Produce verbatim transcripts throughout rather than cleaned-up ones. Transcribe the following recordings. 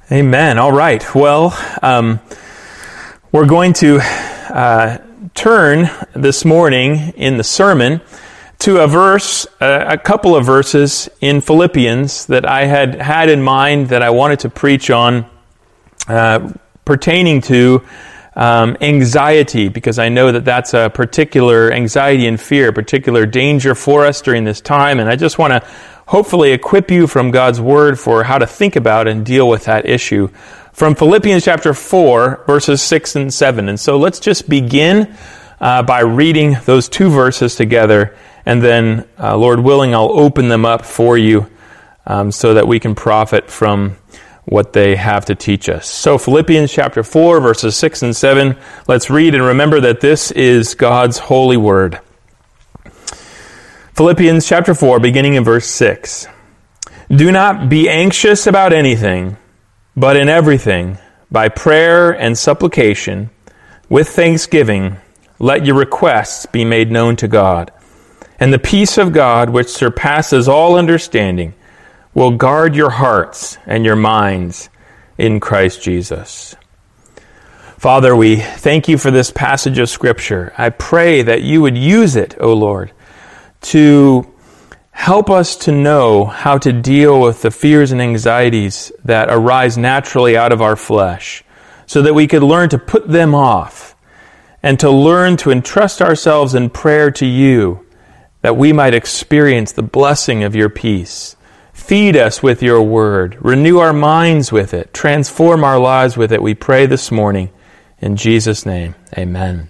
Amen. All right. Well, um, we're going to uh, turn this morning in the sermon to a verse, uh, a couple of verses in Philippians that I had had in mind that I wanted to preach on uh, pertaining to um, anxiety, because I know that that's a particular anxiety and fear, a particular danger for us during this time, and I just want to hopefully equip you from God's Word for how to think about and deal with that issue. From Philippians chapter four, verses six and seven. And so let's just begin uh, by reading those two verses together, and then, uh, Lord willing, I'll open them up for you um, so that we can profit from what they have to teach us. So Philippians chapter four, verses six and seven. Let's read and remember that this is God's holy Word. Philippians chapter four, beginning in verse six. Do not be anxious about anything, but in everything, by prayer and supplication, with thanksgiving, let your requests be made known to God. And the peace of God, which surpasses all understanding, will guard your hearts and your minds in Christ Jesus. Father, we thank you for this passage of Scripture. I pray that you would use it, O Lord, to help us to know how to deal with the fears and anxieties that arise naturally out of our flesh, so that we could learn to put them off and to learn to entrust ourselves in prayer to you, that we might experience the blessing of your peace. Feed us with your word, renew our minds with it, transform our lives with it, we pray this morning. In Jesus' name, amen.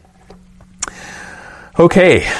Okay.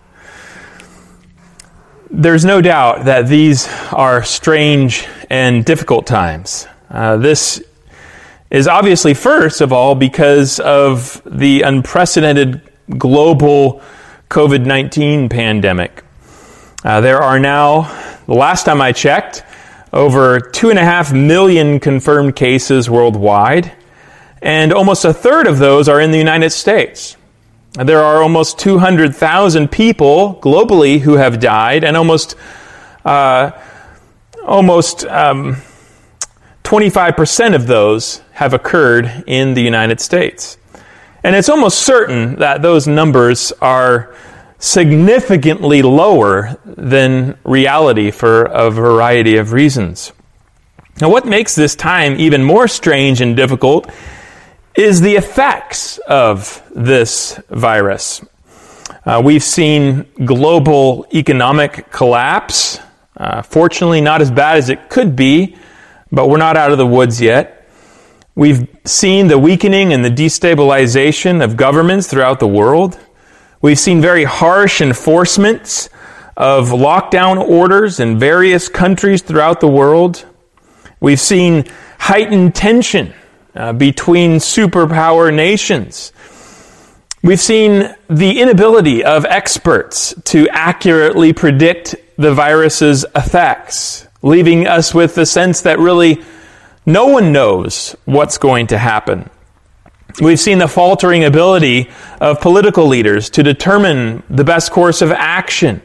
There's no doubt that these are strange and difficult times. Uh, this is obviously, first of all, because of the unprecedented global covid nineteen pandemic. Uh, there are now, the last time I checked, over two and a half million confirmed cases worldwide, and almost a third of those are in the United States. There are almost two hundred thousand people globally who have died, and almost uh, almost um, twenty-five percent of those have occurred in the United States. And it's almost certain that those numbers are significantly lower than reality for a variety of reasons. Now, what makes this time even more strange and difficult is the effects of this virus. Uh, we've seen global economic collapse. Uh, fortunately, not as bad as it could be, but we're not out of the woods yet. We've seen the weakening and the destabilization of governments throughout the world. We've seen very harsh enforcements of lockdown orders in various countries throughout the world. We've seen heightened tension Uh, between superpower nations. We've seen the inability of experts to accurately predict the virus's effects, leaving us with the sense that really no one knows what's going to happen. We've seen the faltering ability of political leaders to determine the best course of action.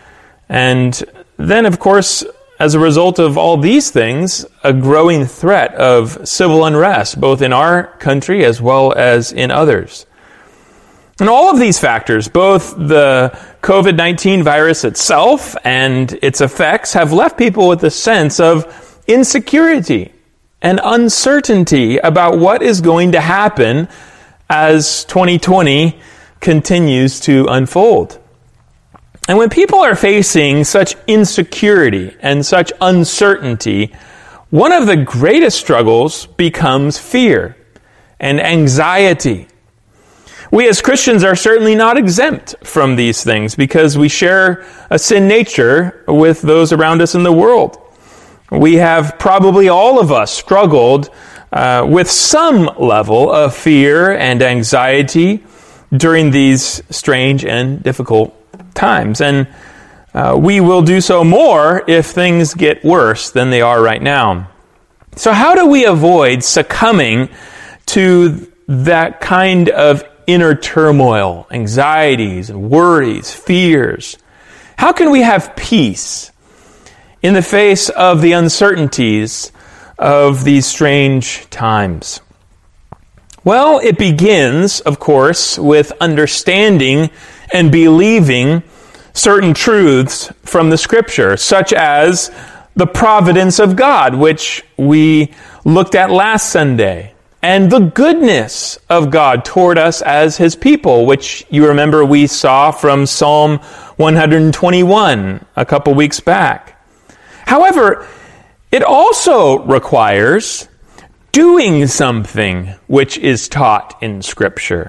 And then, of course, as a result of all these things, a growing threat of civil unrest, both in our country as well as in others. And all of these factors, both the covid nineteen virus itself and its effects, have left people with a sense of insecurity and uncertainty about what is going to happen as twenty twenty continues to unfold. And when people are facing such insecurity and such uncertainty, one of the greatest struggles becomes fear and anxiety. We as Christians are certainly not exempt from these things because we share a sin nature with those around us in the world. We have probably all of us struggled uh, with some level of fear and anxiety during these strange and difficult times, and uh, we will do so more if things get worse than they are right now. So how do we avoid succumbing to that kind of inner turmoil, anxieties, worries, fears? How can we have peace in the face of the uncertainties of these strange times? Well, it begins, of course, with understanding and believing certain truths from the Scripture, such as the providence of God, which we looked at last Sunday, and the goodness of God toward us as His people, which you remember we saw from Psalm one twenty-one a couple weeks back. However, it also requires doing something which is taught in Scripture.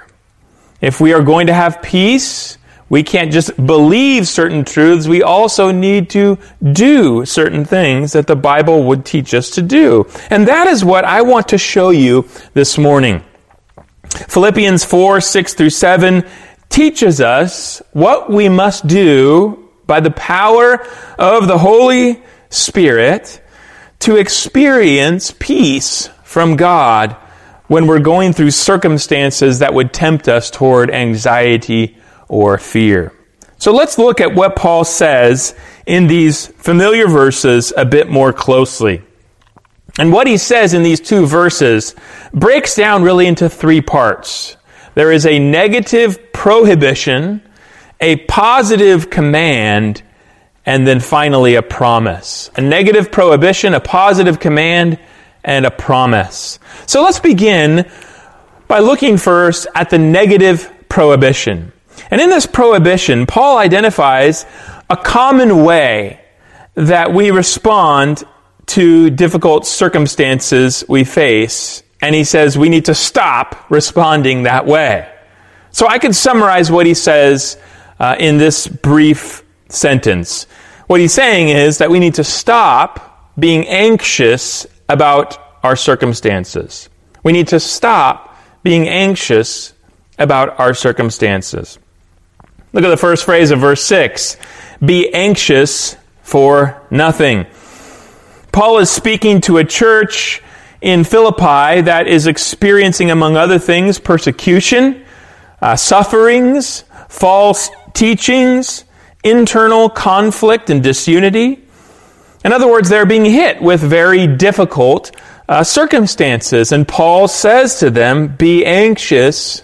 If we are going to have peace, we can't just believe certain truths. We also need to do certain things that the Bible would teach us to do. And that is what I want to show you this morning. Philippians four, six through seven teaches us what we must do by the power of the Holy Spirit to experience peace from God when we're going through circumstances that would tempt us toward anxiety or fear. So let's look at what Paul says in these familiar verses a bit more closely. And what he says in these two verses breaks down really into three parts. There is a negative prohibition, a positive command, and then finally a promise. A negative prohibition, a positive command, and a promise. So let's begin by looking first at the negative prohibition. And in this prohibition, Paul identifies a common way that we respond to difficult circumstances we face. And he says we need to stop responding that way. So I can summarize what he says uh, in this brief sentence. What he's saying is that we need to stop being anxious about our circumstances. We need to stop being anxious about our circumstances. Look at the first phrase of verse six. Be anxious for nothing. Paul is speaking to a church in Philippi that is experiencing, among other things, persecution, uh, sufferings, false teachings, internal conflict and disunity. In other words, they're being hit with very difficult uh, circumstances. And Paul says to them, be anxious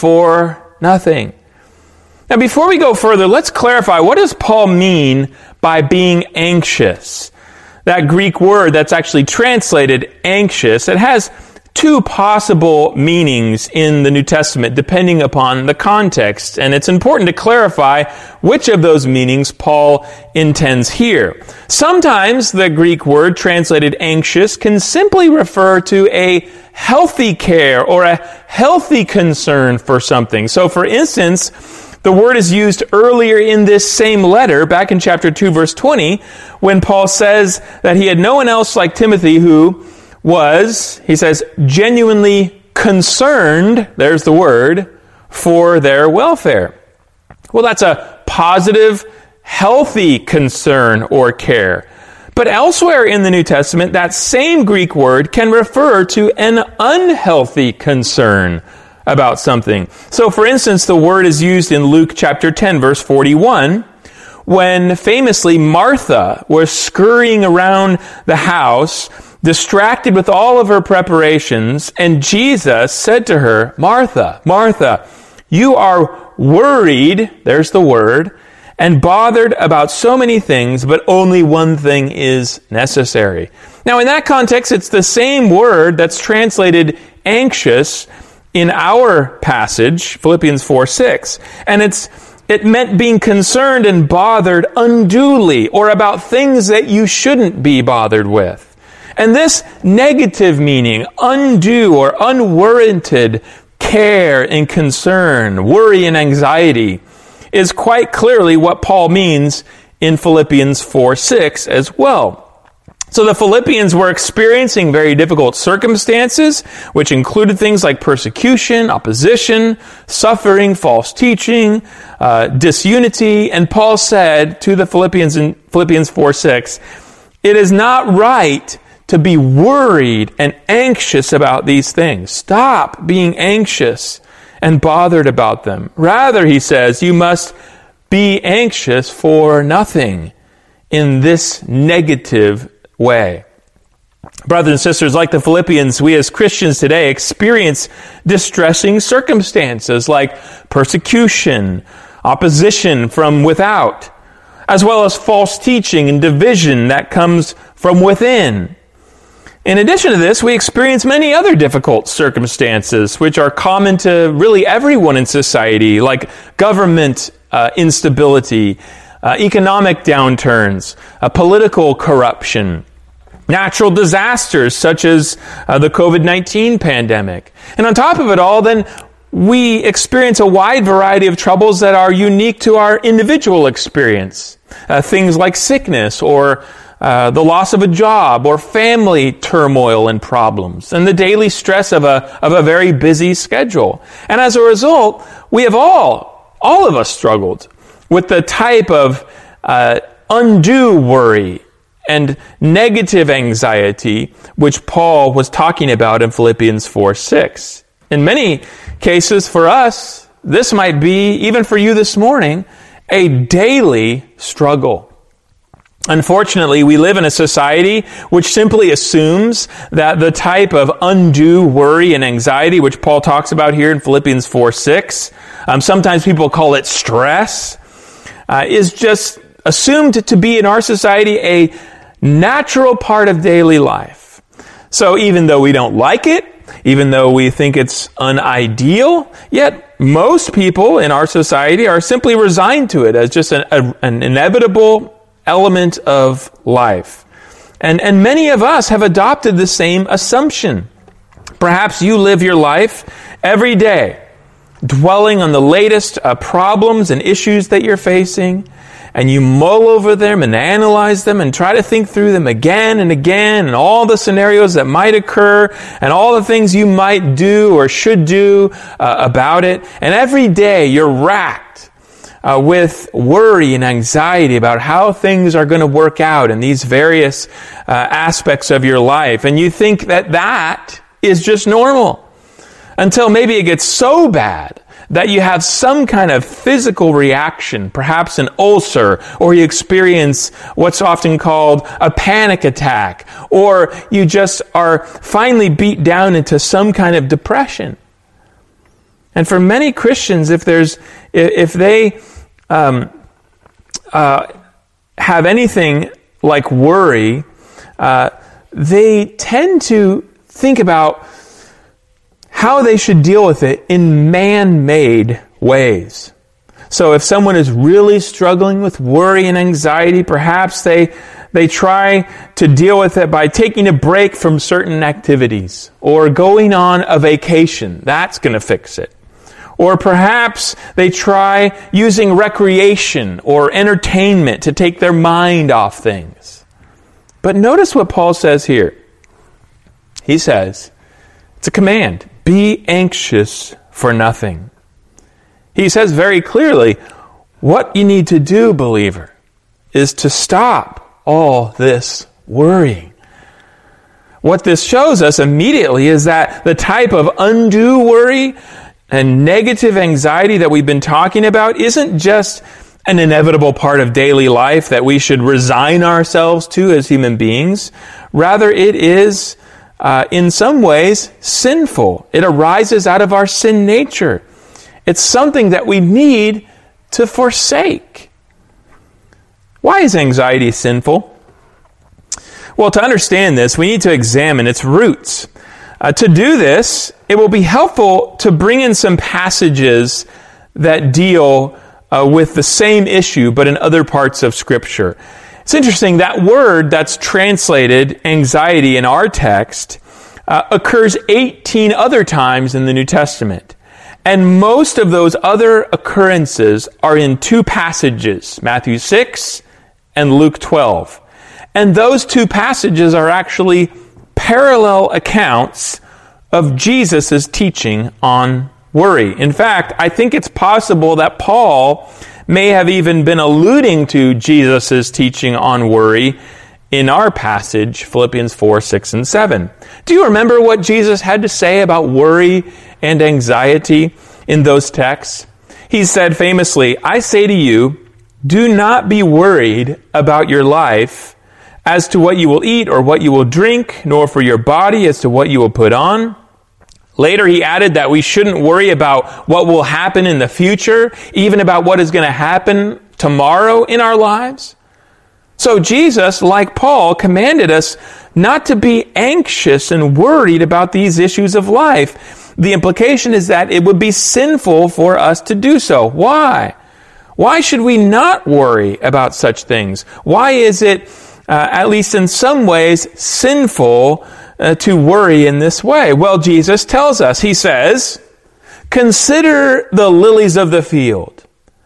for nothing. Now, before we go further, let's clarify, what does Paul mean by being anxious? That Greek word that's actually translated anxious, it has two possible meanings in the New Testament, depending upon the context. And it's important to clarify which of those meanings Paul intends here. Sometimes the Greek word translated anxious can simply refer to a healthy care or a healthy concern for something. So, for instance, the word is used earlier in this same letter, back in chapter two, verse twenty, when Paul says that he had no one else like Timothy who was, he says, genuinely concerned, there's the word, for their welfare. Well, that's a positive, healthy concern or care. But elsewhere in the New Testament, that same Greek word can refer to an unhealthy concern about something. So, for instance, the word is used in Luke chapter ten, verse forty-one, when famously Martha was scurrying around the house, distracted with all of her preparations, and Jesus said to her, Martha, Martha, you are worried, there's the word, and bothered about so many things, but only one thing is necessary. Now, in that context, it's the same word that's translated anxious in our passage, Philippians four six, and it's it meant being concerned and bothered unduly, or about things that you shouldn't be bothered with. And this negative meaning, undue or unwarranted care and concern, worry and anxiety, is quite clearly what Paul means in Philippians four six as well. So the Philippians were experiencing very difficult circumstances, which included things like persecution, opposition, suffering, false teaching, uh, disunity. And Paul said to the Philippians in Philippians four six, it is not right to be worried and anxious about these things. Stop being anxious and bothered about them. Rather, he says, you must be anxious for nothing in this negative way. Brothers and sisters, like the Philippians, we as Christians today experience distressing circumstances like persecution, opposition from without, as well as false teaching and division that comes from within. In addition to this, we experience many other difficult circumstances which are common to really everyone in society, like government uh, instability, uh, economic downturns, uh, political corruption, natural disasters such as uh, the covid nineteen pandemic. And on top of it all, then, we experience a wide variety of troubles that are unique to our individual experience. Uh, things like sickness or uh, the loss of a job or family turmoil and problems and the daily stress of a, of a very busy schedule. And as a result, we have all, all of us struggled with the type of uh, undue worry and negative anxiety which Paul was talking about in Philippians four six. In many cases for us, this might be, even for you this morning, a daily struggle. Unfortunately, we live in a society which simply assumes that the type of undue worry and anxiety which Paul talks about here in Philippians four six, um, sometimes people call it stress, uh, is just assumed to be in our society a natural part of daily life. So even though we don't like it, even though we think it's unideal, yet most people in our society are simply resigned to it as just an, a, an inevitable element of life. And, and many of us have adopted the same assumption. Perhaps you live your life every day dwelling on the latest uh, problems and issues that you're facing, and you mull over them and analyze them and try to think through them again and again and all the scenarios that might occur and all the things you might do or should do uh, about it. And every day you're racked uh, with worry and anxiety about how things are going to work out in these various uh, aspects of your life. And you think that that is just normal until maybe it gets so bad that you have some kind of physical reaction, perhaps an ulcer, or you experience what's often called a panic attack, or you just are finally beat down into some kind of depression. And for many Christians, if there's, if they um, uh, have anything like worry, uh, they tend to think about how they should deal with it in man-made ways. So if someone is really struggling with worry and anxiety, perhaps they they try to deal with it by taking a break from certain activities or going on a vacation. That's going to fix it. Or perhaps they try using recreation or entertainment to take their mind off things. But notice what Paul says here. He says, it's a command. Be anxious for nothing. He says very clearly, what you need to do, believer, is to stop all this worrying. What this shows us immediately is that the type of undue worry and negative anxiety that we've been talking about isn't just an inevitable part of daily life that we should resign ourselves to as human beings. Rather, it is Uh, in some ways, sinful. It arises out of our sin nature. It's something that we need to forsake. Why is anxiety sinful? Well, to understand this, we need to examine its roots. Uh, to do this, it will be helpful to bring in some passages that deal uh, with the same issue, but in other parts of Scripture. It's interesting, that word that's translated anxiety in our text uh, occurs eighteen other times in the New Testament. And most of those other occurrences are in two passages, Matthew six and Luke twelve. And those two passages are actually parallel accounts of Jesus' teaching on worry. In fact, I think it's possible that Paul may have even been alluding to Jesus' teaching on worry in our passage, Philippians four, six, and seven. Do you remember what Jesus had to say about worry and anxiety in those texts? He said famously, I say to you, do not be worried about your life as to what you will eat or what you will drink, nor for your body as to what you will put on. Later, he added that we shouldn't worry about what will happen in the future, even about what is going to happen tomorrow in our lives. So Jesus, like Paul, commanded us not to be anxious and worried about these issues of life. The implication is that it would be sinful for us to do so. Why? Why should we not worry about such things? Why is it Uh, at least in some ways, sinful uh, to worry in this way? Well, Jesus tells us, he says, consider the lilies of the field.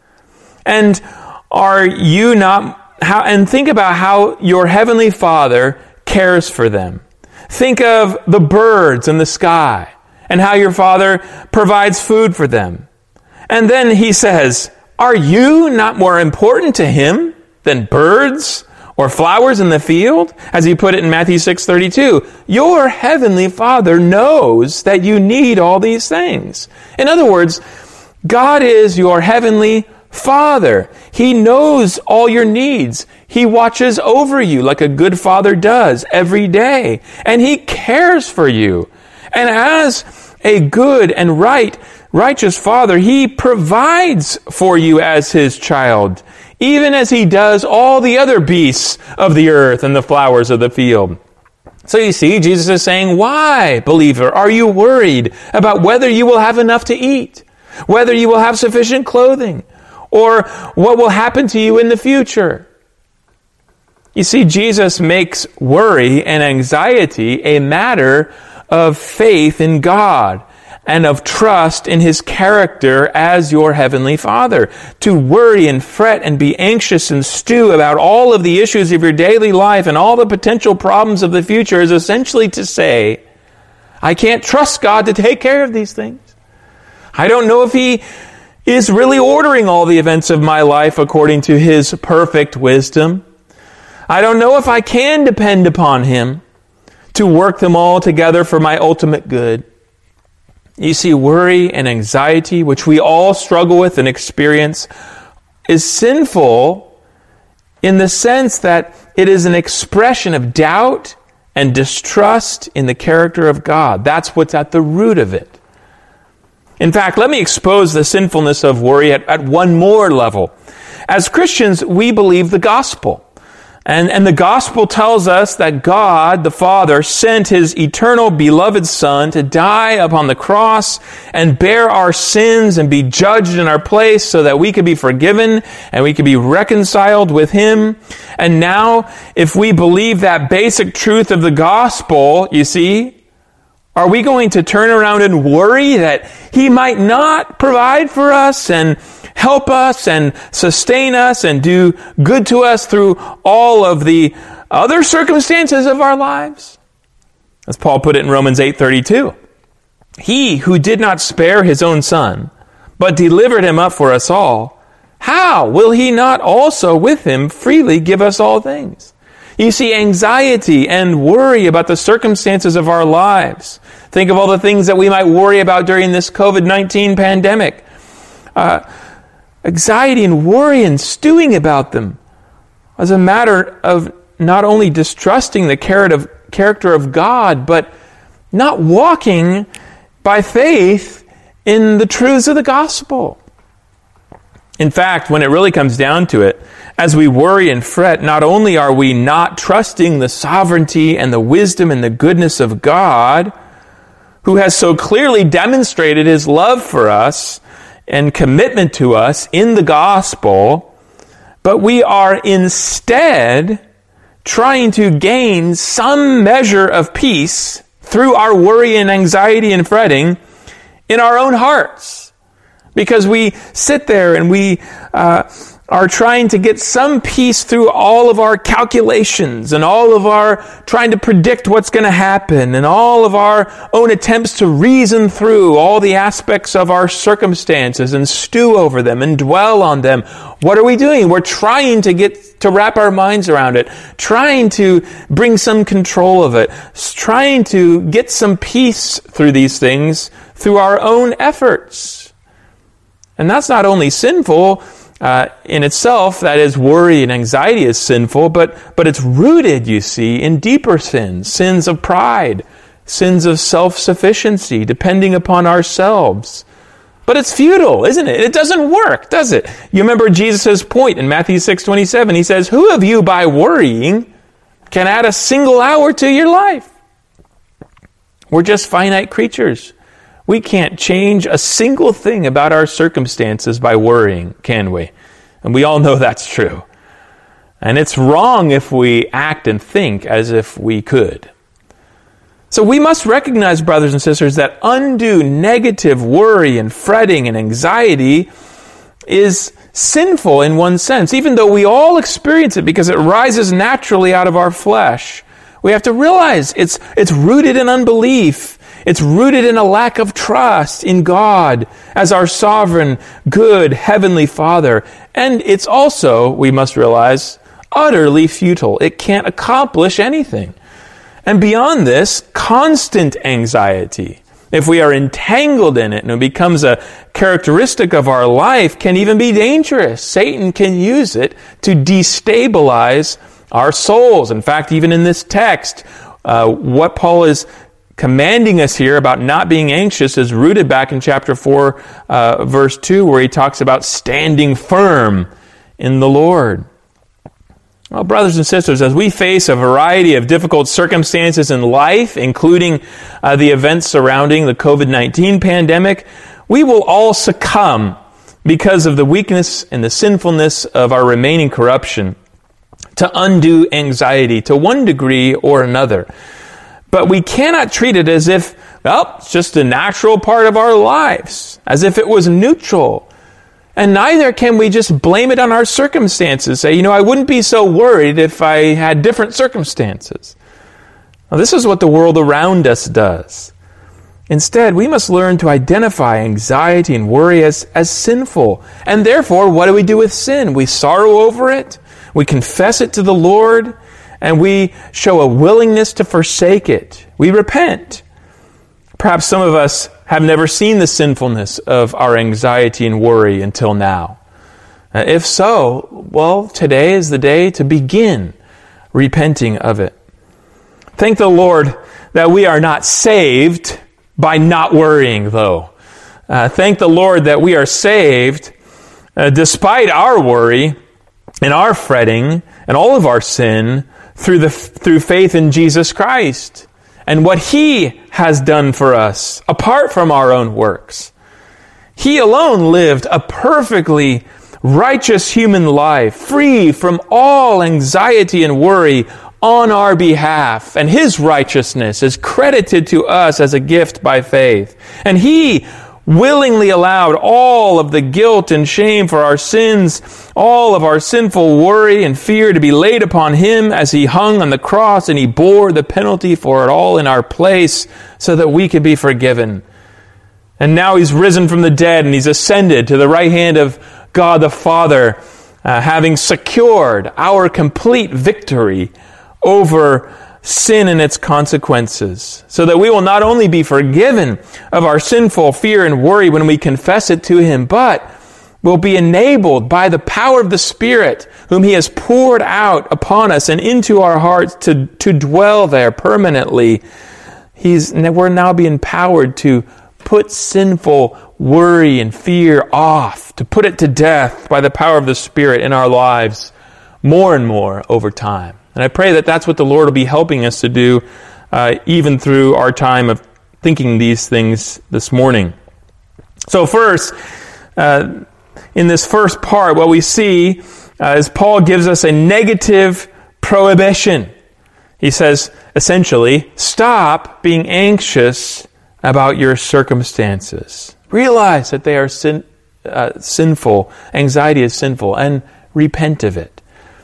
And are you not, how, and think about how your heavenly Father cares for them. Think of the birds in the sky and how your Father provides food for them. And then he says, are you not more important to him than birds or flowers in the field? As he put it in Matthew six thirty-two, your heavenly Father knows that you need all these things. In other words, God is your heavenly Father. He knows all your needs. He watches over you like a good father does every day. And he cares for you. And as a good and right, righteous Father, he provides for you as his child, even as he does all the other beasts of the earth and the flowers of the field. So you see, Jesus is saying, why, believer, are you worried about whether you will have enough to eat, whether you will have sufficient clothing, or what will happen to you in the future? You see, Jesus makes worry and anxiety a matter of faith in God and of trust in his character as your heavenly Father. To worry and fret and be anxious and stew about all of the issues of your daily life and all the potential problems of the future is essentially to say, I can't trust God to take care of these things. I don't know if he is really ordering all the events of my life according to his perfect wisdom. I don't know if I can depend upon him to work them all together for my ultimate good. You see, worry and anxiety, which we all struggle with and experience, is sinful in the sense that it is an expression of doubt and distrust in the character of God. That's what's at the root of it. In fact, let me expose the sinfulness of worry at, at one more level. As Christians, we believe the gospel. And, and the gospel tells us that God, the Father, sent his eternal beloved Son to die upon the cross and bear our sins and be judged in our place so that we could be forgiven and we could be reconciled with him. And now, if we believe that basic truth of the gospel, you see, are we going to turn around and worry that he might not provide for us and help us and sustain us and do good to us through all of the other circumstances of our lives? As Paul put it in Romans eight thirty-two, he who did not spare his own Son, but delivered him up for us all, how will he not also with him freely give us all things? You see, anxiety and worry about the circumstances of our lives. Think of all the things that we might worry about during this covid nineteen pandemic. Uh, anxiety and worry and stewing about them as a matter of not only distrusting the character of God, but not walking by faith in the truths of the gospel. In fact, when it really comes down to it, as we worry and fret, not only are we not trusting the sovereignty and the wisdom and the goodness of God, who has so clearly demonstrated his love for us and commitment to us in the gospel, but we are instead trying to gain some measure of peace through our worry and anxiety and fretting in our own hearts. Because we sit there and we uh, are trying to get some peace through all of our calculations and all of our trying to predict what's going to happen and all of our own attempts to reason through all the aspects of our circumstances and stew over them and dwell on them. What are we doing? We're trying to get to wrap our minds around it, trying to bring some control of it, trying to get some peace through these things through our own efforts. And that's not only sinful, uh, in itself, that is, worry and anxiety is sinful, but, but it's rooted, you see, in deeper sins, sins of pride, sins of self-sufficiency, depending upon ourselves. But it's futile, isn't it? It doesn't work, does it? You remember Jesus' point in Matthew six twenty-seven. He says, who of you by worrying can add a single hour to your life? We're just finite creatures. We can't change a single thing about our circumstances by worrying, can we? And we all know that's true. And it's wrong if we act and think as if we could. So we must recognize, brothers and sisters, that undue negative worry and fretting and anxiety is sinful in one sense, even though we all experience it because it rises naturally out of our flesh. We have to realize it's it's rooted in unbelief. It's rooted in a lack of trust in God as our sovereign, good, heavenly Father. And it's also, we must realize, utterly futile. It can't accomplish anything. And beyond this, constant anxiety, if we are entangled in it and it becomes a characteristic of our life, can even be dangerous. Satan can use it to destabilize our souls. In fact, even in this text, uh, what Paul is commanding us here about not being anxious is rooted back in chapter four, uh, verse two, where he talks about standing firm in the Lord. Well, brothers and sisters, as we face a variety of difficult circumstances in life, including uh, the events surrounding the covid nineteen pandemic, we will all succumb because of the weakness and the sinfulness of our remaining corruption to undue anxiety to one degree or another. But we cannot treat it as if, well, it's just a natural part of our lives, as if it was neutral. And neither can we just blame it on our circumstances. Say, you know, I wouldn't be so worried if I had different circumstances. Now, this is what the world around us does. Instead, we must learn to identify anxiety and worry as, as sinful. And therefore, what do we do with sin? We sorrow over it, we confess it to the Lord, and we show a willingness to forsake it. We repent. Perhaps some of us have never seen the sinfulness of our anxiety and worry until now. Uh, if so, well, today is the day to begin repenting of it. Thank the Lord that we are not saved by not worrying, though. Uh, thank the Lord that we are saved uh, despite our worry and our fretting and all of our sin through the through faith in Jesus Christ and what He has done for us apart from our own works. He alone lived a perfectly righteous human life, free from all anxiety and worry on our behalf, and His righteousness is credited to us as a gift by faith. And He willingly allowed all of the guilt and shame for our sins, all of our sinful worry and fear to be laid upon Him as He hung on the cross, and He bore the penalty for it all in our place so that we could be forgiven. And now He's risen from the dead and He's ascended to the right hand of God the Father, uh, having secured our complete victory over sin and its consequences, so that we will not only be forgiven of our sinful fear and worry when we confess it to Him, but will be enabled by the power of the Spirit, whom He has poured out upon us and into our hearts to, to dwell there permanently. He's, we're now being empowered to put sinful worry and fear off, to put it to death by the power of the Spirit in our lives more and more over time. And I pray that that's what the Lord will be helping us to do uh, even through our time of thinking these things this morning. So first, uh, in this first part, what we see uh, is Paul gives us a negative prohibition. He says, essentially, stop being anxious about your circumstances. Realize that they are sin, uh, sinful. Anxiety is sinful, and repent of it.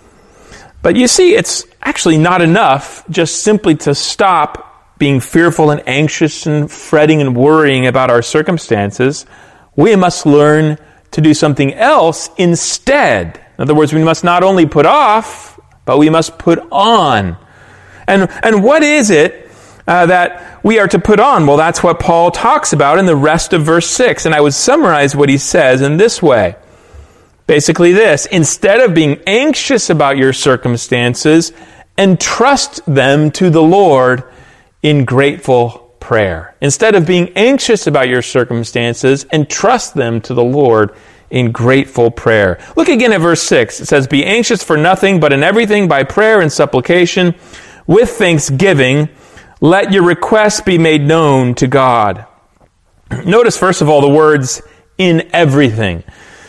But you see, it's actually not enough just simply to stop being fearful and anxious and fretting and worrying about our circumstances. We must learn to do something else instead. In other words, we must not only put off, but we must put on. And, and what is it uh, that we are to put on? Well, that's what Paul talks about in the rest of verse six. And I would summarize what he says in this way. basically this: instead of being anxious about your circumstances, entrust them to the Lord in grateful prayer. Instead of being anxious about your circumstances, entrust them to the Lord in grateful prayer. Look again at verse six. It says, "Be anxious for nothing, but in everything by prayer and supplication, with thanksgiving, let your requests be made known to God." Notice, first of all, the words, "in everything."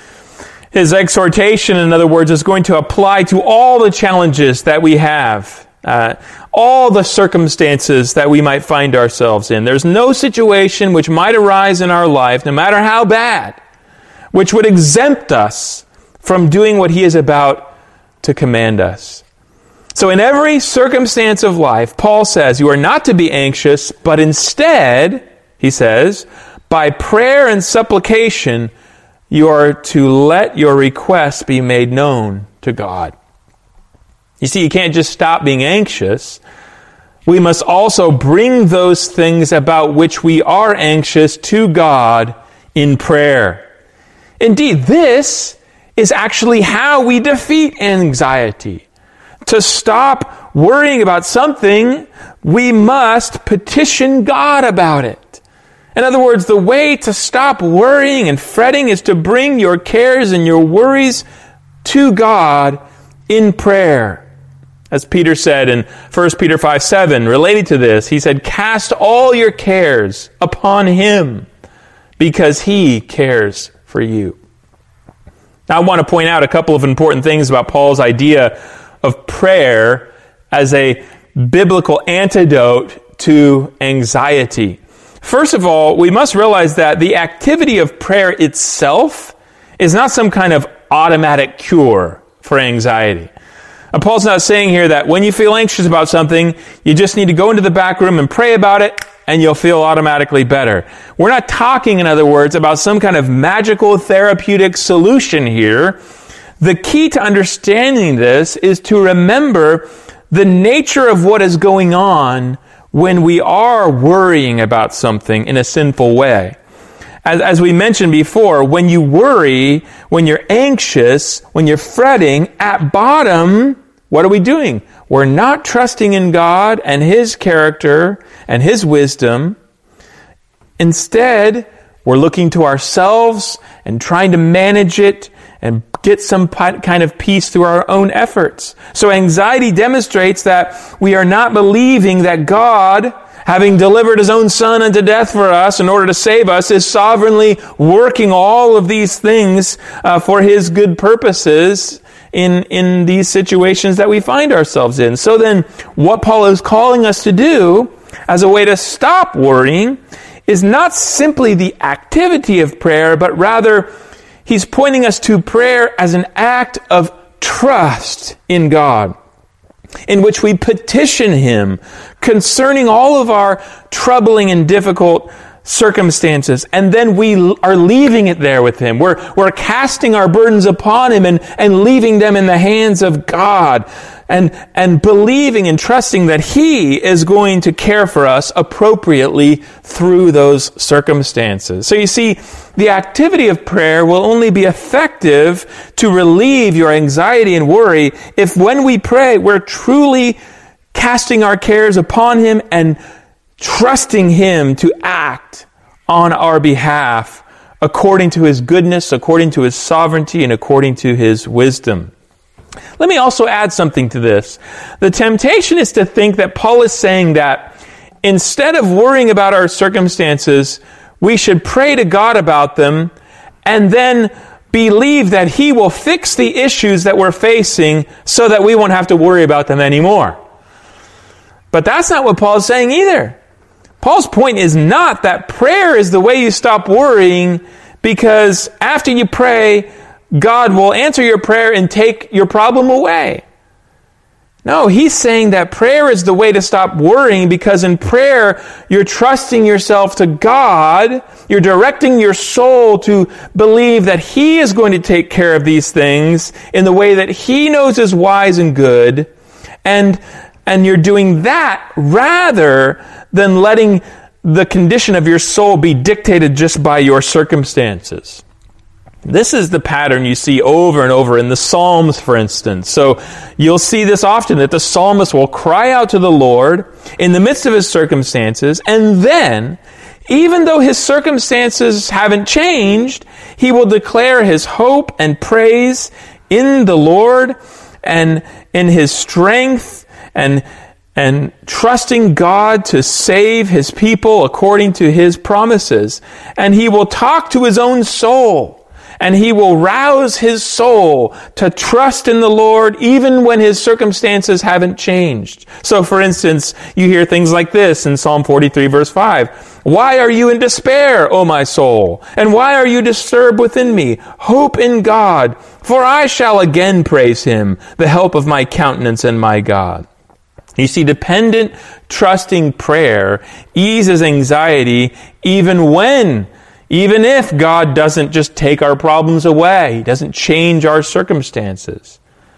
His exhortation, in other words, is going to apply to all the challenges that we have, uh, all the circumstances that we might find ourselves in. There's no situation which might arise in our life, no matter how bad, which would exempt us from doing what He is about to command us. So in every circumstance of life, Paul says, you are not to be anxious, but instead, he says, by prayer and supplication, you are to let your requests be made known to God. You see, you can't just stop being anxious. We must also bring those things about which we are anxious to God in prayer. Indeed, this is actually how we defeat anxiety. To stop worrying about something, we must petition God about it. In other words, the way to stop worrying and fretting is to bring your cares and your worries to God in prayer. As Peter said in First Peter five seven, related to this, he said, "Cast all your cares upon Him, because He cares for you." Now, I want to point out a couple of important things about Paul's idea of prayer as a biblical antidote to anxiety. First of all, we must realize that the activity of prayer itself is not some kind of automatic cure for anxiety. And Paul's not saying here that when you feel anxious about something, you just need to go into the back room and pray about it, and you'll feel automatically better. We're not talking, in other words, about some kind of magical therapeutic solution here. The key to understanding this is to remember the nature of what is going on when we are worrying about something in a sinful way. As, as we mentioned before, when you worry, when you're anxious, when you're fretting, at bottom, what are we doing? We're not trusting in God and His character and His wisdom. Instead, we're looking to ourselves and trying to manage it and get some kind of peace through our own efforts. So anxiety demonstrates that we are not believing that God, having delivered His own Son unto death for us in order to save us, is sovereignly working all of these things uh, for His good purposes in, in these situations that we find ourselves in. So then, what Paul is calling us to do as a way to stop worrying is not simply the activity of prayer, but rather he's pointing us to prayer as an act of trust in God, in which we petition Him concerning all of our troubling and difficult circumstances, and then we are leaving it there with Him. We're, we're casting our burdens upon Him and, and leaving them in the hands of God, and, and believing and trusting that He is going to care for us appropriately through those circumstances. So you see, the activity of prayer will only be effective to relieve your anxiety and worry if when we pray, we're truly casting our cares upon Him and trusting Him to act on our behalf according to His goodness, according to His sovereignty, and according to His wisdom. Let me also add something to this. The temptation is to think that Paul is saying that instead of worrying about our circumstances, we should pray to God about them and then believe that He will fix the issues that we're facing so that we won't have to worry about them anymore. But that's not what Paul is saying either. Paul's point is not that prayer is the way you stop worrying, because after you pray, God will answer your prayer and take your problem away. No, he's saying that prayer is the way to stop worrying, because in prayer, you're trusting yourself to God. You're directing your soul to believe that He is going to take care of these things in the way that He knows is wise and good. And, and you're doing that rather than letting the condition of your soul be dictated just by your circumstances. This is the pattern you see over and over in the Psalms, for instance. So you'll see this often, that the psalmist will cry out to the Lord in the midst of his circumstances, and then, even though his circumstances haven't changed, he will declare his hope and praise in the Lord and in his strength and and trusting God to save his people according to his promises. And he will talk to his own soul, and he will rouse his soul to trust in the Lord even when his circumstances haven't changed. So, for instance, you hear things like this in Psalm forty-three, verse five. Why are you in despair, O my soul? And why are you disturbed within me? Hope in God, for I shall again praise him, the help of my countenance and my God. You see, dependent, trusting prayer eases anxiety even when, even if God doesn't just take our problems away. He doesn't change our circumstances.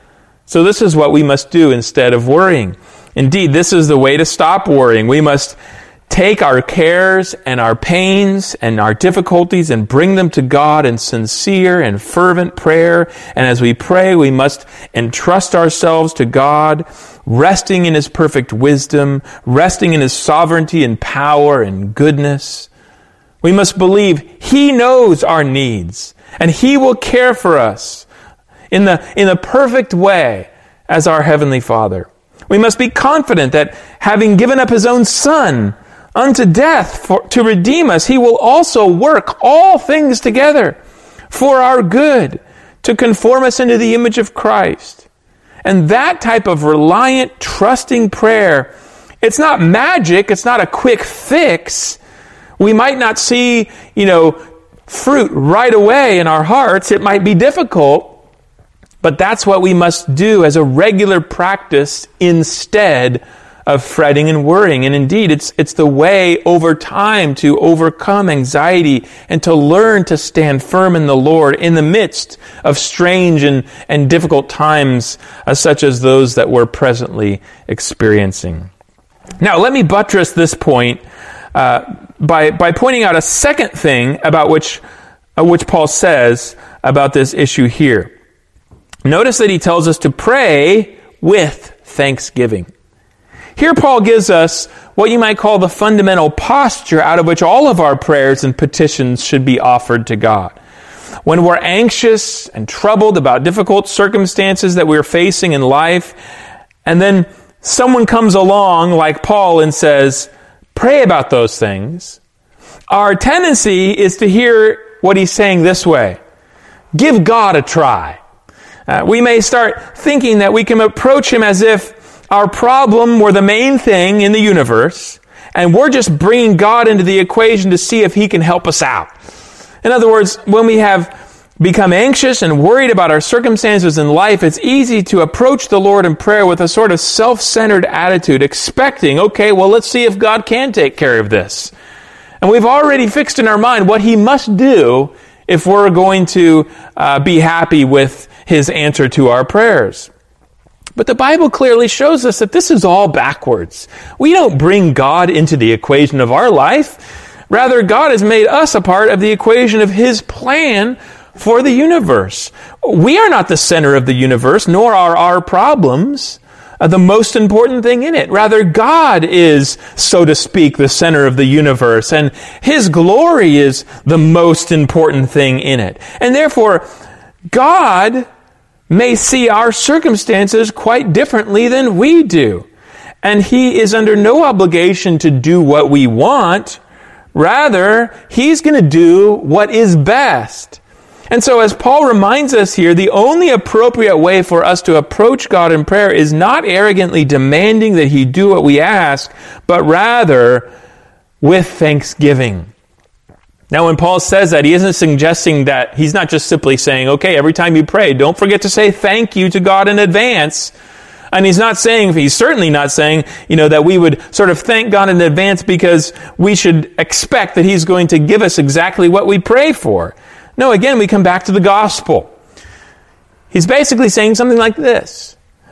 So this is what we must do instead of worrying. Indeed, this is the way to stop worrying. We must take our cares and our pains and our difficulties and bring them to God in sincere and fervent prayer. And as we pray, we must entrust ourselves to God, resting in his perfect wisdom, resting in his sovereignty and power and goodness. We must believe he knows our needs, and he will care for us in the, in the perfect way as our Heavenly Father. We must be confident that having given up his own Son unto death for, to redeem us, he will also work all things together for our good, to conform us into the image of Christ. And that type of reliant, trusting prayer, it's not magic, it's not a quick fix. We might not see, you know, fruit right away in our hearts. It might be difficult, but that's what we must do as a regular practice instead of fretting and worrying. And indeed, it's it's the way over time to overcome anxiety and to learn to stand firm in the Lord in the midst of strange and, and difficult times uh, such as those that we're presently experiencing. Now, let me buttress this point uh, by by pointing out a second thing about which uh, which Paul says about this issue here. Notice that he tells us to pray with thanksgiving. Here Paul gives us what you might call the fundamental posture out of which all of our prayers and petitions should be offered to God. When we're anxious and troubled about difficult circumstances that we're facing in life, and then someone comes along like Paul and says, pray about those things, our tendency is to hear what he's saying this way: give God a try. Uh, we may start thinking that we can approach him as if our problem were the main thing in the universe, and we're just bringing God into the equation to see if he can help us out. In other words, when we have become anxious and worried about our circumstances in life, it's easy to approach the Lord in prayer with a sort of self-centered attitude, expecting, okay, well, let's see if God can take care of this. And we've already fixed in our mind what he must do if we're going to uh, be happy with his answer to our prayers. But the Bible clearly shows us that this is all backwards. We don't bring God into the equation of our life. Rather, God has made us a part of the equation of his plan for the universe. We are not the center of the universe, nor are our problems uh, the most important thing in it. Rather, God is, so to speak, the center of the universe, and his glory is the most important thing in it. And therefore, God may see our circumstances quite differently than we do. And he is under no obligation to do what we want. Rather, he's going to do what is best. And so as Paul reminds us here, the only appropriate way for us to approach God in prayer is not arrogantly demanding that he do what we ask, but rather with thanksgiving. Now, when Paul says that, he isn't suggesting that, he's not just simply saying, okay, every time you pray, don't forget to say thank you to God in advance. And he's not saying, he's certainly not saying, you know, that we would sort of thank God in advance because we should expect that he's going to give us exactly what we pray for. No, again, we come back to the gospel. He's basically saying something like this: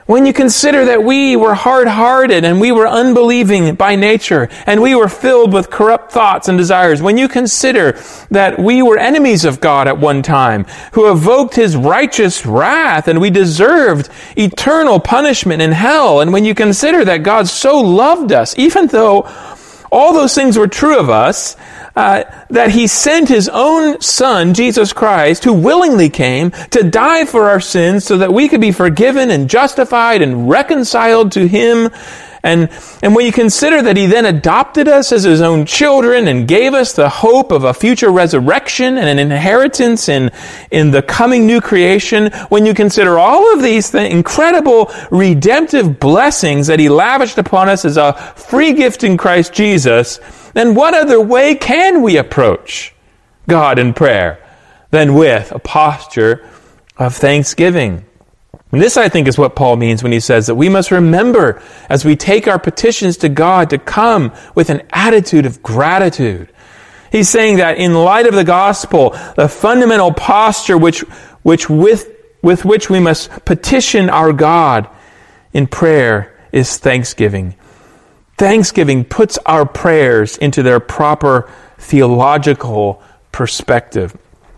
When you consider that we were hard-hearted and we were unbelieving by nature and we were filled with corrupt thoughts and desires, when you consider that we were enemies of God at one time, who evoked His righteous wrath and we deserved eternal punishment in hell, and when you consider that God so loved us, even though all those things were true of us, Uh, that He sent His own Son, Jesus Christ, who willingly came to die for our sins so that we could be forgiven and justified and reconciled to Him. And, and when you consider that He then adopted us as His own children and gave us the hope of a future resurrection and an inheritance in, in the coming new creation, when you consider all of these th- incredible redemptive blessings that He lavished upon us as a free gift in Christ Jesus, then what other way can we approach God in prayer than with a posture of thanksgiving? And this, I think, is what Paul means when he says that we must remember as we take our petitions to God to come with an attitude of gratitude. He's saying that in light of the gospel, the fundamental posture which, which with, with which we must petition our God in prayer is thanksgiving. Thanksgiving puts our prayers into their proper theological perspective.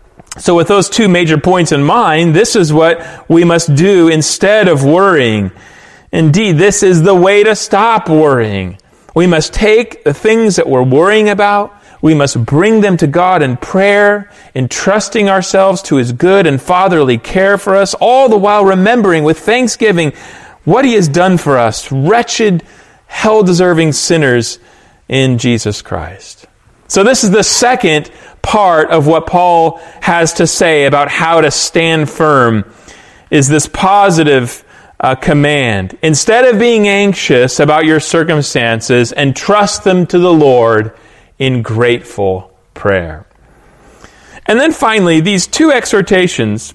So with those two major points in mind, this is what we must do instead of worrying. Indeed, this is the way to stop worrying. We must take the things that we're worrying about, we must bring them to God in prayer, entrusting ourselves to His good and fatherly care for us, all the while remembering with thanksgiving what He has done for us, wretched, hell-deserving sinners in Jesus Christ. So this is the second part of what Paul has to say about how to stand firm, is this positive uh, command. Instead of being anxious about your circumstances, entrust them to the Lord in grateful prayer. And then finally, these two exhortations,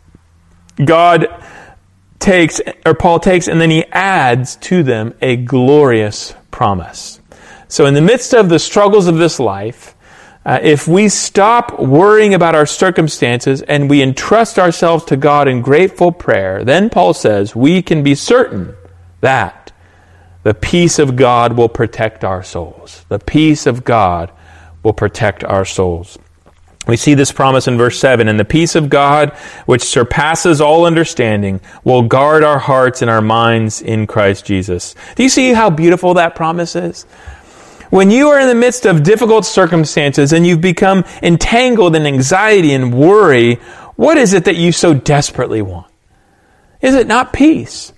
God takes, or Paul takes, and then he adds to them a glorious promise. So in the midst of the struggles of this life, uh, if we stop worrying about our circumstances and we entrust ourselves to God in grateful prayer, then Paul says we can be certain that the peace of God will protect our souls. The peace of God will protect our souls. We see this promise in verse seven, and the peace of God, which surpasses all understanding, will guard our hearts and our minds in Christ Jesus. Do you see how beautiful that promise is? When you are in the midst of difficult circumstances and you've become entangled in anxiety and worry, what is it that you so desperately want? Is it not peace?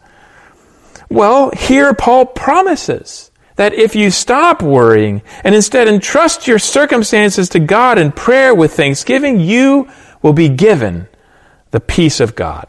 Well, here Paul promises that if you stop worrying and instead entrust your circumstances to God in prayer with thanksgiving, you will be given the peace of God.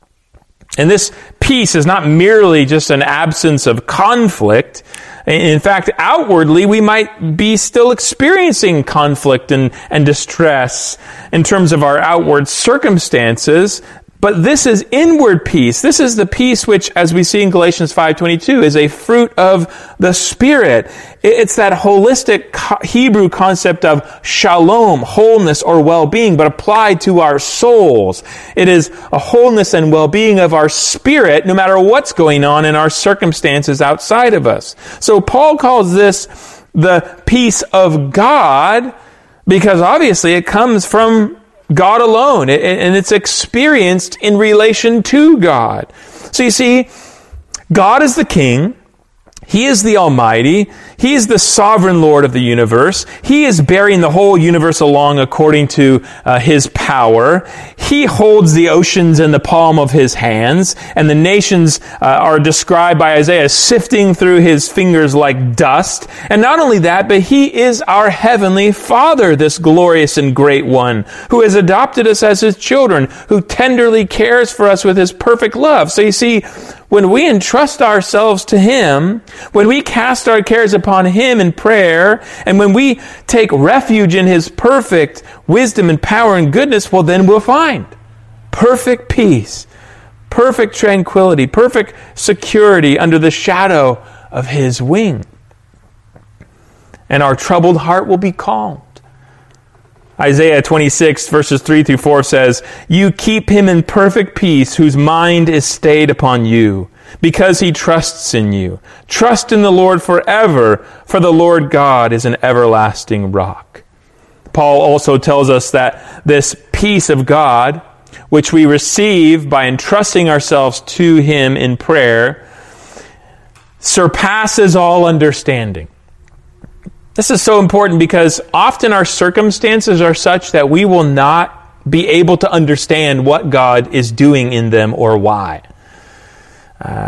And this peace is not merely just an absence of conflict. In fact, outwardly, we might be still experiencing conflict and, and distress in terms of our outward circumstances. But this is inward peace. This is the peace which, as we see in Galatians five twenty-two, is a fruit of the Spirit. It's that holistic Hebrew concept of shalom, wholeness or well-being, but applied to our souls. It is a wholeness and well-being of our spirit, no matter what's going on in our circumstances outside of us. So Paul calls this the peace of God, because obviously it comes from God alone, and it's experienced in relation to God. So you see, God is the King. He is the Almighty. He is the sovereign Lord of the universe. He is bearing the whole universe along according to uh, His power. He holds the oceans in the palm of His hands, and the nations uh, are described by Isaiah sifting through His fingers like dust. And not only that, but He is our heavenly Father, this glorious and great one, who has adopted us as His children, who tenderly cares for us with His perfect love. So you see, when we entrust ourselves to Him, when we cast our cares upon Him in prayer, and when we take refuge in His perfect wisdom and power and goodness, well, then we'll find perfect peace, perfect tranquility, perfect security under the shadow of His wing. And our troubled heart will be calmed. Isaiah twenty-six verses three through four says, "You keep him in perfect peace whose mind is stayed upon you, because he trusts in you. Trust in the Lord forever, for the Lord God is an everlasting rock. Paul also tells us that this peace of God, which we receive by entrusting ourselves to him in prayer, surpasses all understanding. This is so important because often our circumstances are such that we will not be able to understand what God is doing in them or why. Uh,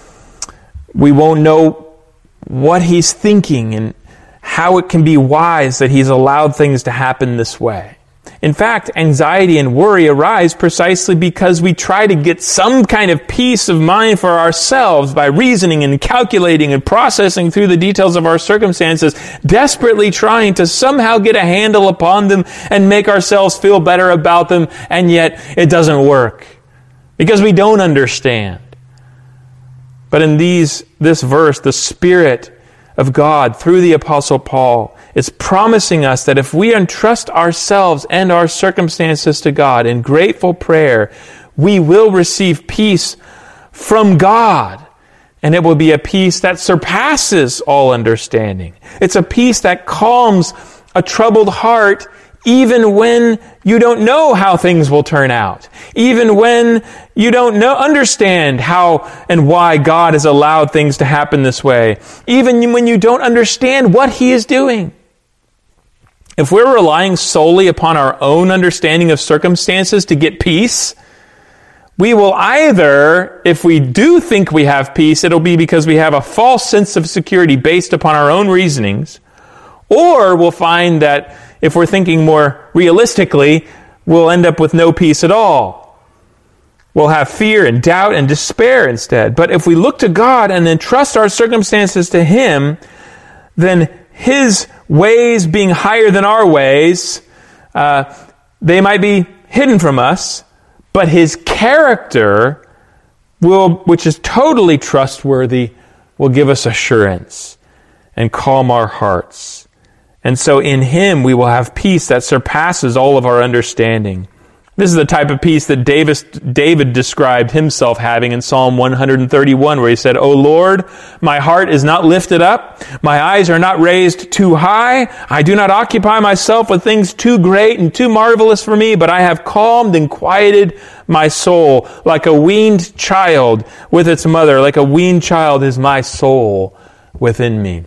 we won't know what he's thinking and how it can be wise that he's allowed things to happen this way. In fact, anxiety and worry arise precisely because we try to get some kind of peace of mind for ourselves by reasoning and calculating and processing through the details of our circumstances, desperately trying to somehow get a handle upon them and make ourselves feel better about them, and yet it doesn't work because we don't understand. But in these this verse, the Spirit of God, through the Apostle Paul, is promising us that if we entrust ourselves and our circumstances to God in grateful prayer, we will receive peace from God. And it will be a peace that surpasses all understanding. It's a peace that calms a troubled heart even when you don't know how things will turn out. Even when you don't know, understand how and why God has allowed things to happen this way. Even when you don't understand what he is doing. If we're relying solely upon our own understanding of circumstances to get peace, we will either, if we do think we have peace, it'll be because we have a false sense of security based upon our own reasonings, or we'll find that if we're thinking more realistically, we'll end up with no peace at all. We'll have fear and doubt and despair instead. But if we look to God and entrust our circumstances to him, then his ways being higher than our ways, uh, they might be hidden from us, but his character, will, which is totally trustworthy, will give us assurance and calm our hearts. And so in him we will have peace that surpasses all of our understanding. This is the type of peace that David, David described himself having in Psalm one thirty-one, where he said, "O Lord, my heart is not lifted up, my eyes are not raised too high, I do not occupy myself with things too great and too marvelous for me, but I have calmed and quieted my soul like a weaned child with its mother, like a weaned child is my soul within me."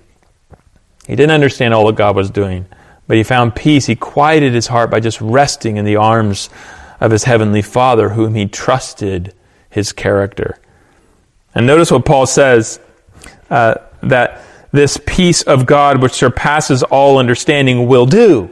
He didn't understand all that God was doing, but he found peace. He quieted his heart by just resting in the arms of his heavenly Father, whom he trusted his character. And notice what Paul says, uh, that this peace of God which surpasses all understanding will do.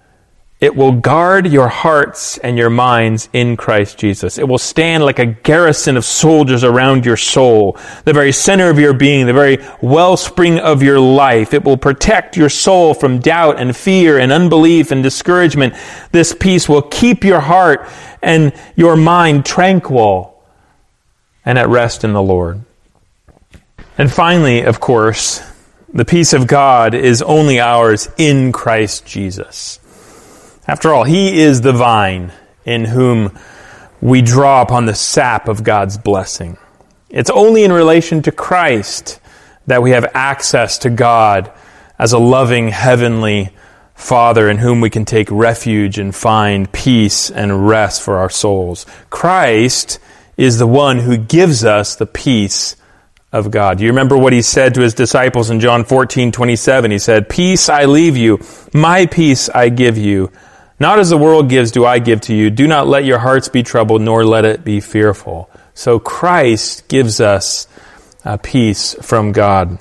It will guard your hearts and your minds in Christ Jesus. It will stand like a garrison of soldiers around your soul, the very center of your being, the very wellspring of your life. It will protect your soul from doubt and fear and unbelief and discouragement. This peace will keep your heart and your mind tranquil and at rest in the Lord. And finally, of course, the peace of God is only ours in Christ Jesus. After all, he is the vine in whom we draw upon the sap of God's blessing. It's only in relation to Christ that we have access to God as a loving heavenly Father in whom we can take refuge and find peace and rest for our souls. Christ is the one who gives us the peace of God. Do you remember what he said to his disciples in John fourteen twenty-seven? He said, "Peace I leave you, my peace I give you. Not as the world gives do I give to you. Do not let your hearts be troubled, nor let it be fearful." So Christ gives us a peace from God.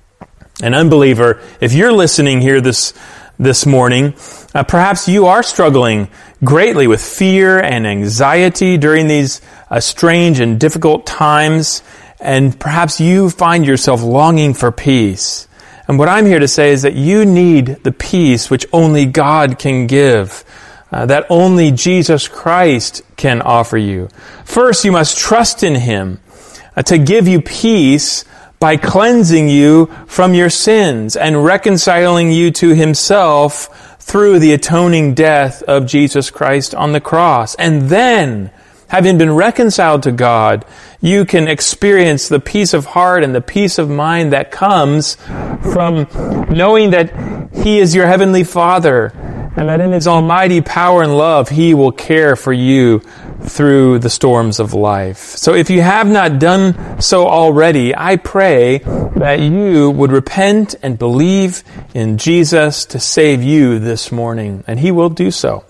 An unbeliever, if you're listening here this this morning, uh, perhaps you are struggling greatly with fear and anxiety during these uh, strange and difficult times, and perhaps you find yourself longing for peace. And what I'm here to say is that you need the peace which only God can give, uh, that only Jesus Christ can offer you. First, you must trust in him uh, to give you peace by cleansing you from your sins and reconciling you to himself through the atoning death of Jesus Christ on the cross. And then, having been reconciled to God, you can experience the peace of heart and the peace of mind that comes from knowing that He is your Heavenly Father, and that in His almighty power and love, He will care for you through the storms of life. So if you have not done so already, I pray that you would repent and believe in Jesus to save you this morning, and He will do so.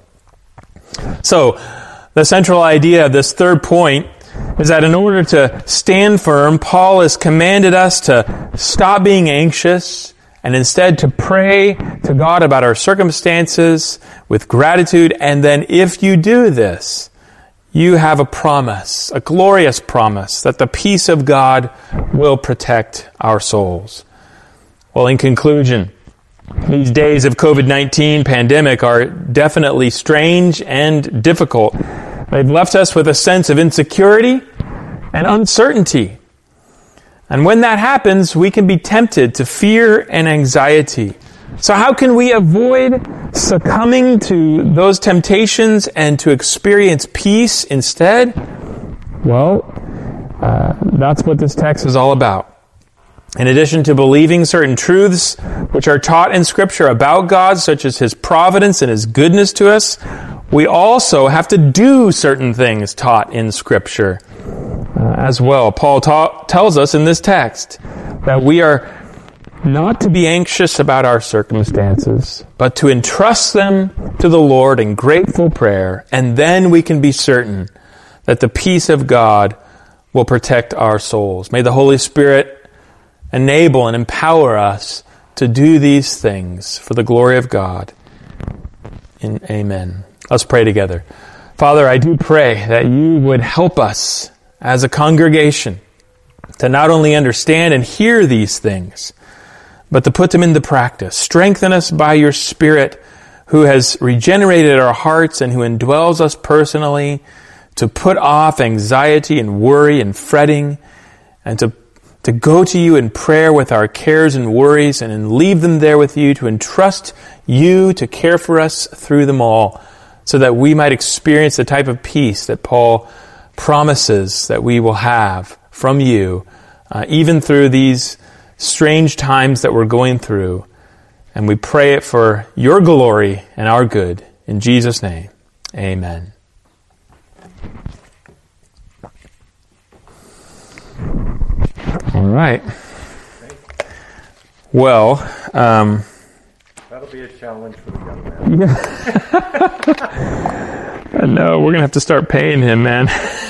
So, the central idea of this third point is that in order to stand firm, Paul has commanded us to stop being anxious and instead to pray to God about our circumstances with gratitude. And then if you do this, you have a promise, a glorious promise, that the peace of God will protect our souls. Well, in conclusion, these days of covid nineteen pandemic are definitely strange and difficult. They've left us with a sense of insecurity and uncertainty. And when that happens, we can be tempted to fear and anxiety. So how can we avoid succumbing to those temptations and to experience peace instead? Well, uh, that's what this text is all about. In addition to believing certain truths which are taught in Scripture about God, such as His providence and His goodness to us, we also have to do certain things taught in Scripture uh, as well. Paul ta- tells us in this text that we are not to be anxious about our circumstances, but to entrust them to the Lord in grateful prayer, and then we can be certain that the peace of God will protect our souls. May the Holy Spirit enable and empower us to do these things for the glory of God. And amen. Let's pray together. Father, I do pray that you would help us as a congregation to not only understand and hear these things, but to put them into practice. Strengthen us by your Spirit, who has regenerated our hearts and who indwells us personally, to put off anxiety and worry and fretting, and to to go to you in prayer with our cares and worries, and then leave them there with you, to entrust you to care for us through them all, so that we might experience the type of peace that Paul promises that we will have from you, uh, even through these strange times that we're going through. And we pray it for your glory and our good. In Jesus' name, amen. All right. Well, um, that'll be a challenge for the young man. Yeah. No, we're going to have to start paying him, man.